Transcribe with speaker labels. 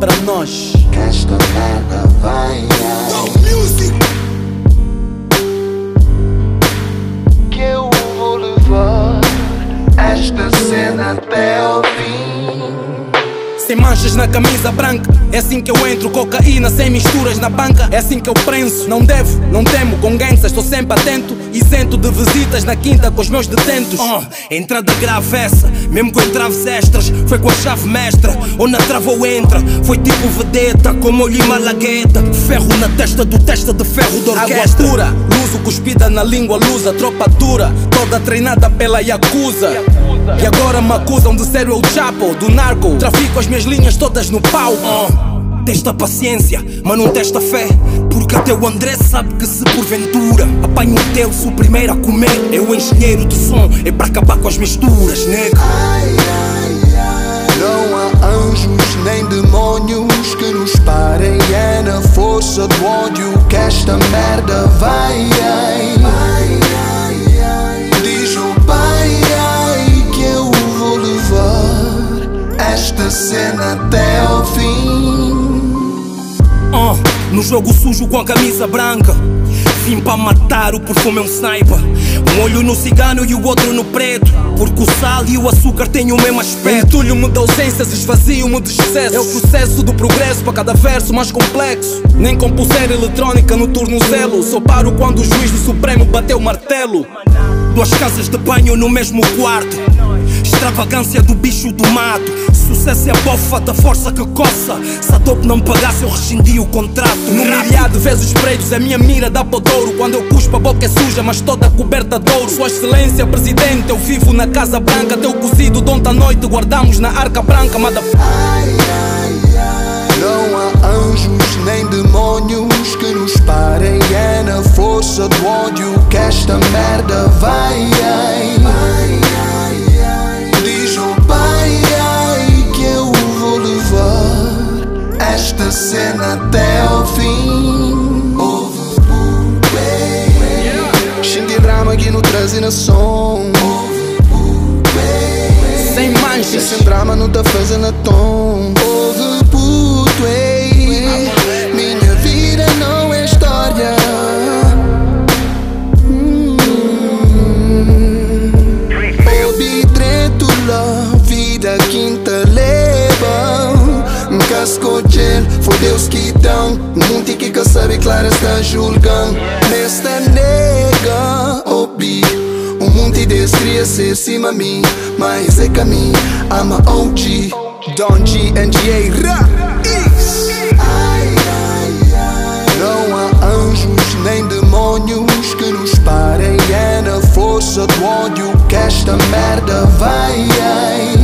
Speaker 1: para nós.
Speaker 2: Que esta merda vai. Que eu vou levar esta cena até ao fim.
Speaker 1: Sem manchas na camisa branca, é assim que eu entro. Cocaína sem misturas na banca, é assim que eu prenso. Não devo, não temo com gangues, estou sempre atento. Isento de visitas na quinta com os meus detentos. Entrada grave essa, mesmo com entraves extras. Foi com a chave mestra, ou na trava ou entra. Foi tipo vedeta, com molho e malagueta. Ferro na testa do testa de ferro da orquestra. Água pura, luso cuspida na língua lusa. Tropa dura, toda treinada pela Yakuza. E agora me acusam de ser o Chapo, do narco. Trafico as minhas linhas todas no pau. Testa paciência, mas não testa fé. Porque até o André sabe que se porventura apanho o teu, sou o primeiro a comer. É o engenheiro de som, é para acabar com as misturas, nego.
Speaker 2: Não há anjos nem demónios que nos parem. É na força do ódio que esta merda vai. Diz o pai que eu vou levar esta cena até ao fim.
Speaker 1: No jogo sujo com a camisa branca, vim para matar, o perfume é um sniper. Um olho no cigano e o outro no preto, porque o sal e o açúcar têm o mesmo aspecto. Entulho-me de ausências, esvazio-me de excessos. É o processo do progresso para cada verso mais complexo. Nem com pulseira eletrónica no tornozelo. Só paro quando o juiz do Supremo bateu o martelo. Duas casas de banho no mesmo quarto, extravagância do bicho do mato. Sucesso é a bofa da força que coça. Se a dope não me pagasse eu rescindi o contrato. No milhar de vezes prédios a minha mira dá para douro. Quando eu cuspo a boca é suja mas toda coberta de ouro. Sua excelência presidente, eu vivo na Casa Branca. Teu cozido de ontem à noite guardamos na Arca Branca.
Speaker 2: Não há anjos nem demónios que nos parem. É na força do ódio que esta merda vai. Diz o pai que eu vou levar esta cena até ao fim. Ouve xingue drama aqui no traz e na som.
Speaker 1: Sem manchas,
Speaker 2: sem drama não tá fazendo a tom. Ouve puto, minha vida não é história. Ouvi treto lá, vida quinta leva. Casco gel, foi Deus que dão. Muito que sabe, claro, está julgando. Nesta nega, ouvi um monte de cria ser cima a mim, mas é caminho, I'm a OG, Don G, NGA, Não há anjos nem demónios que nos parem. É na força do ódio que esta merda vai.